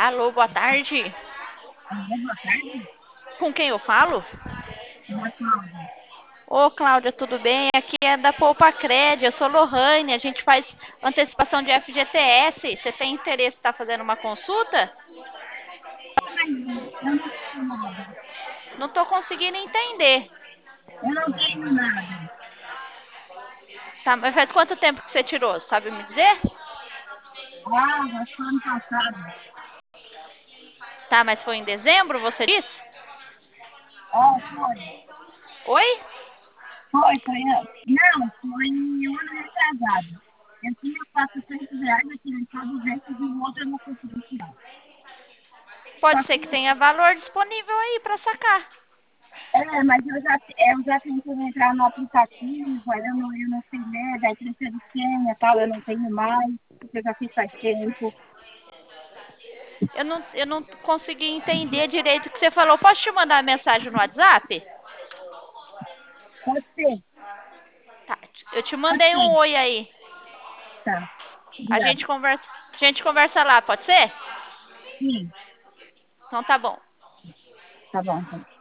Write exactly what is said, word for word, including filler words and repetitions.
Alô, boa tarde. Alô, boa tarde. Com quem eu falo? É a Cláudia. Ô, Cláudia, tudo bem? Aqui é da Poupa Cred, eu sou Lohane, a gente faz antecipação de F G T S. Você tem interesse em estar fazendo uma consulta? Mas eu não tenho nada. Não estou conseguindo entender. Eu não tenho nada. Tá, mas faz quanto tempo que você tirou? Sabe me dizer? Ah, acho que ano passado. Tá, mas foi em dezembro, você disse? Ah, foi. Oi? Foi, foi. ah, Não, foi um ano retrasado. Eu tinha quatrocentos reais, eu tirei só duzentos e o outro eu não consegui tirar. Pode Só ser que, que tenha valor disponível aí para sacar. é, mas eu já, eu já tentei entrar no aplicativo, aí eu não, eu não sei ler, daí precisa de senha e tal, eu não tenho mais, porque eu já fiz faz tempo. Eu não, eu não consegui entender direito o que você falou. Posso te mandar uma mensagem no WhatsApp? Pode ser, Tá, eu te pode mandei um ser. oi aí. Tá, A obrigada. gente conversa, a gente conversa lá, pode ser? Sim, Então tá bom. tá bom, então.